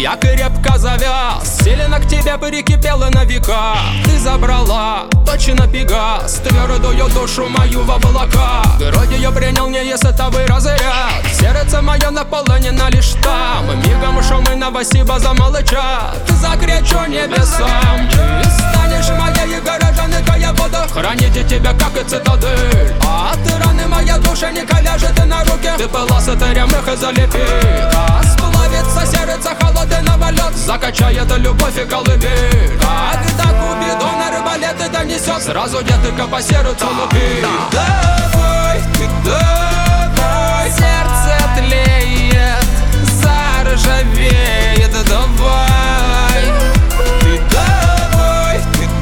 Я крепко завяз, силено к тебе перекипела на века. Ты забрала точно пегас, твердую душу мою в облака. Герой ее принял не из этого разряд. Сердце мое наполнено лишь там. Мигом шумы новосиба замолчат. Закричу небесам. Ты станешь моей горожанкой, я буду хранить тебя, как и цитадель. А ты раны моя душа не ляжет на руке. Ты была сатырем их и залепи. Сплавится сердце холодного лед, закачает любовь и колыбель. Когда Купидон арбалеты донесет, сразу детка по сердцу лупи. Давай, ты давай, сердце тлеет, заржавеет, давай. Ты давай,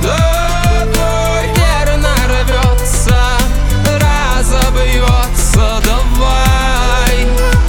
верно рвется, разобьется, давай.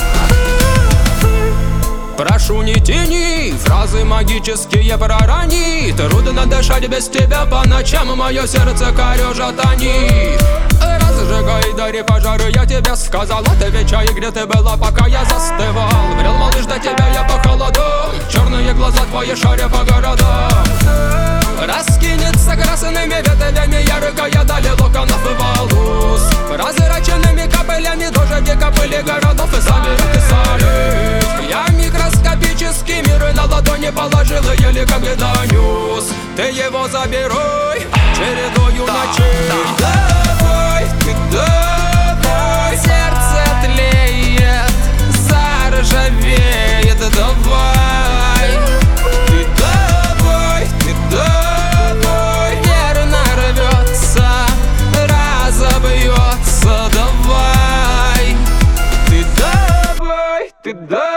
Прошу, не тяни, фразы магические пророни. Трудно дышать без тебя по ночам, мое сердце корежат они. Разжигай, дари пожары, я тебе сказал. Отвечай, где ты была, пока я застывал. Брел, малыш, до тебя я по холоду. Черные глаза твои шаря по городам. Раскинется красными ветвями яркая даль локонов и волос. Прозрачными капелями дожди капели городов и соберут и солить. Я микроскопический мир на ладони положил и еле когда нес. Ты его заберой чередою ночей. Давай, ты давай, сердце тлеет, заржавеет, давай. Ты давай, верно рвется, разобьется, давай. Ты давай,